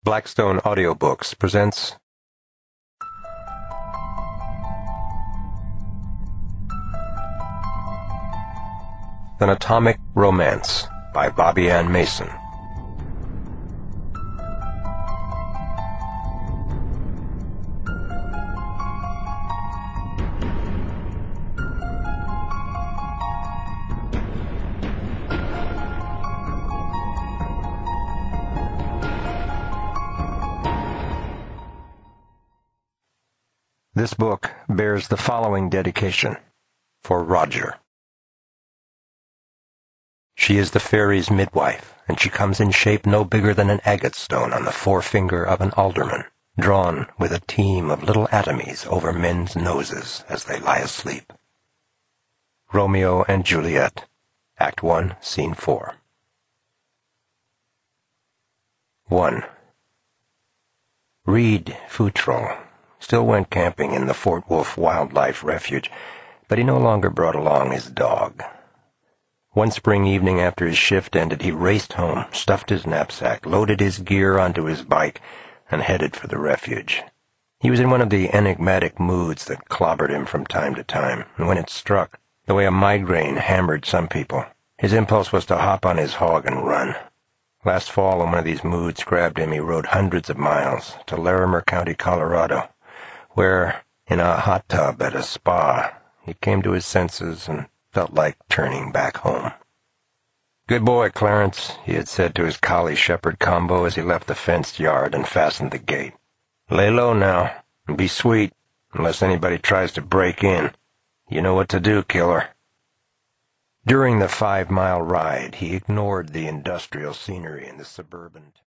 Blackstone Audiobooks presents An Atomic Romance by Bobbie Ann Mason. This book bears the following dedication: for Roger. She is the fairy's midwife, and she comes in shape no bigger than an agate stone on the forefinger of an alderman, drawn with a team of little atomies over men's noses as they lie asleep. Romeo and Juliet, Act 1, Scene 4. 1. Reed Futrell still went camping in the Fort Wolf Wildlife Refuge, but he no longer brought along his dog. One spring evening after his shift ended, he raced home, stuffed his knapsack, loaded his gear onto his bike, and headed for the refuge. He was in one of the enigmatic moods that clobbered him from time to time, and when it struck, the way a migraine hammered some people, his impulse was to hop on his hog and run. Last fall, when one of these moods grabbed him, he rode hundreds of miles to Larimer County, Colorado, where, in a hot tub at a spa, he came to his senses and felt like turning back home. "Good boy, Clarence," he had said to his collie-shepherd combo as he left the fenced yard and fastened the gate. "Lay low now, and be sweet, unless anybody tries to break in. You know what to do, killer." During the 5-mile ride, he ignored the industrial scenery in the suburban